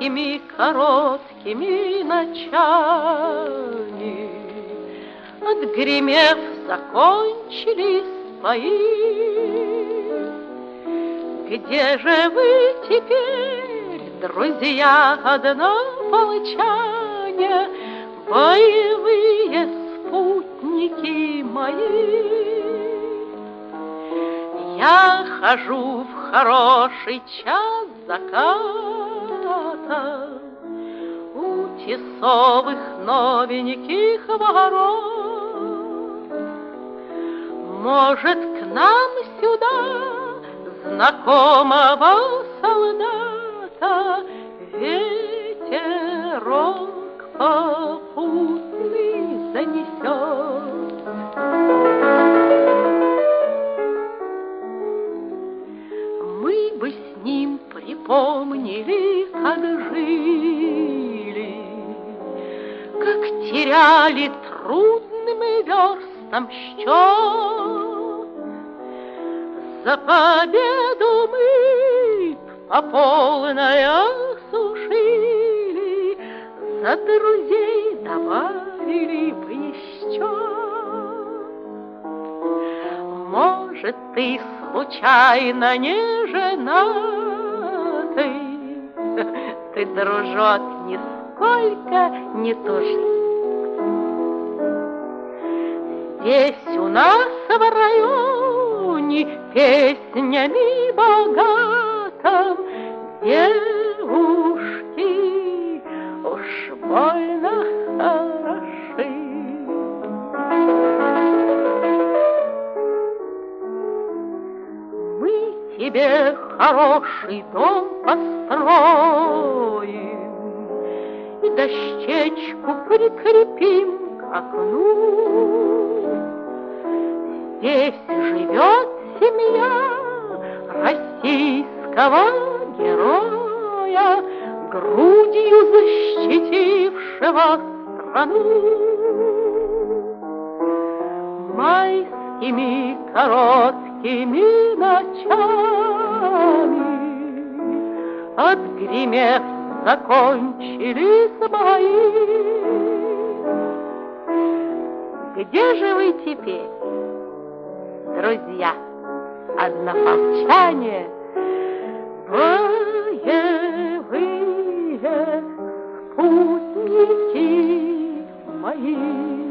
майскими короткими ночами, отгремев, закончились бои. Где же вы теперь, друзья однополчане, боевые спутники мои? Я хожу в хороший час заката у тесовых новеньких ворот. Может, к нам сюда знакомого солдата ветерок попутный занесет. Мы бы с ним припомнили, как жили, как теряли трудным верстам счет. За победу мы по полной осушили, за друзей добавили бы еще. Может, ты случайно не женатый? Ты, дружок, нисколько не тужи. Здесь у нас в районе песнями богатым девушки уж больно хороши. Мы тебе хороший дом построим и дощечку прикрепим к окну. Здесь живет семья российского героя, грудью защитившего страну. Майскими короткими ночами, отгремев, закончились бои. Где же вы теперь, друзья, однополчане, боевые спутники мои?